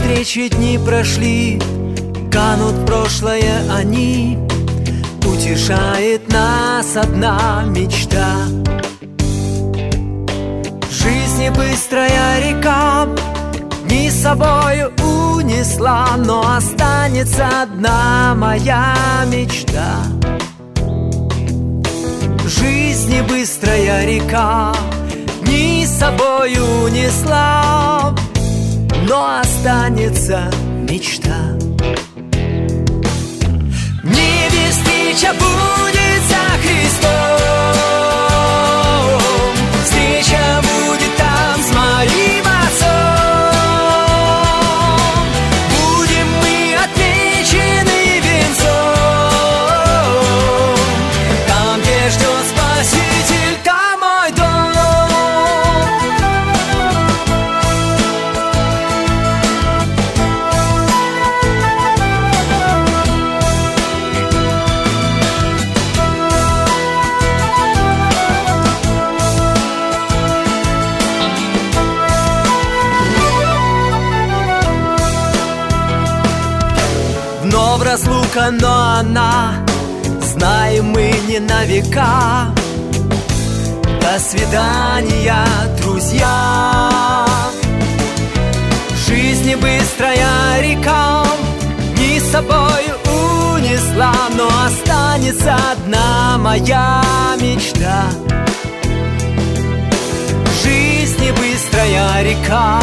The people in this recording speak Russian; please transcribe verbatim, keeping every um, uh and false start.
встречи дни прошли, канут в прошлое они. Утешает нас одна мечта. В жизни быстрая река дни с собою унесла, но останется одна моя мечта. В жизни быстрая река дни с собою унесла, но останется мечта. В небе встреча будет со Христом, встреча будет там с моим Отцом. Будем мы отмечены венцом, там, где ждет Спаситель, там мой дом. Вновь разлука, но она, знаем мы, не на века. До свидания, друзья. В жизни быстрая река дни с собой унесла, но останется одна моя мечта. В жизни быстрая река